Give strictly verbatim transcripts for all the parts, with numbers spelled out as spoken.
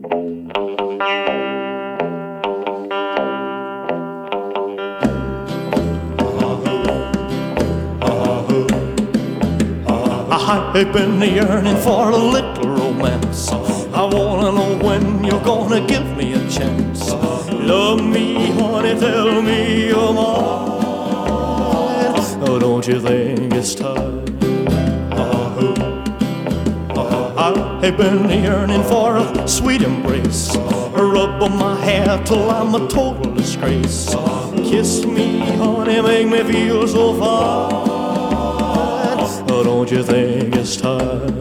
I've been yearning for a little romance. I wanna know when you're gonna give me a chance. Love me, honey, tell me you're mine. Oh, don't you think it's time? I've been yearning for a sweet embrace. Rub on my hair till I'm a total disgrace. Kiss me, honey, make me feel so fine. Oh, don't you think it's time?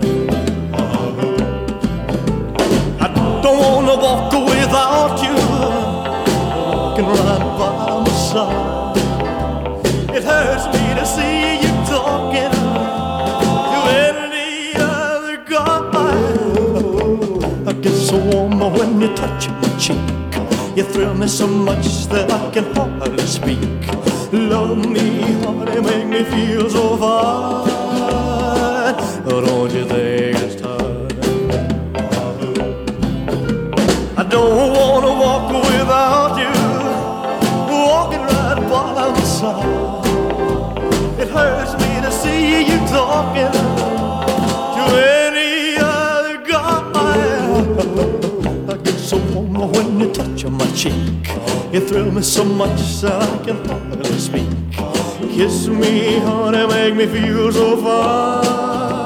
I don't wanna walk without you, walking right by my side. It hurts me to see you talking to any other guy. I get so warm when you touch my cheek. You thrill me so much that I can hardly speak. Love me, honey, make me feel so fine. Oh, don't you think it's time? I don't wanna walk without you, walking right by my side. It hurts me to see you talking to any other guy. I get so warm when you touch my cheek. You thrill me so much that I can hardly speak. Kiss me, honey, make me feel so fine.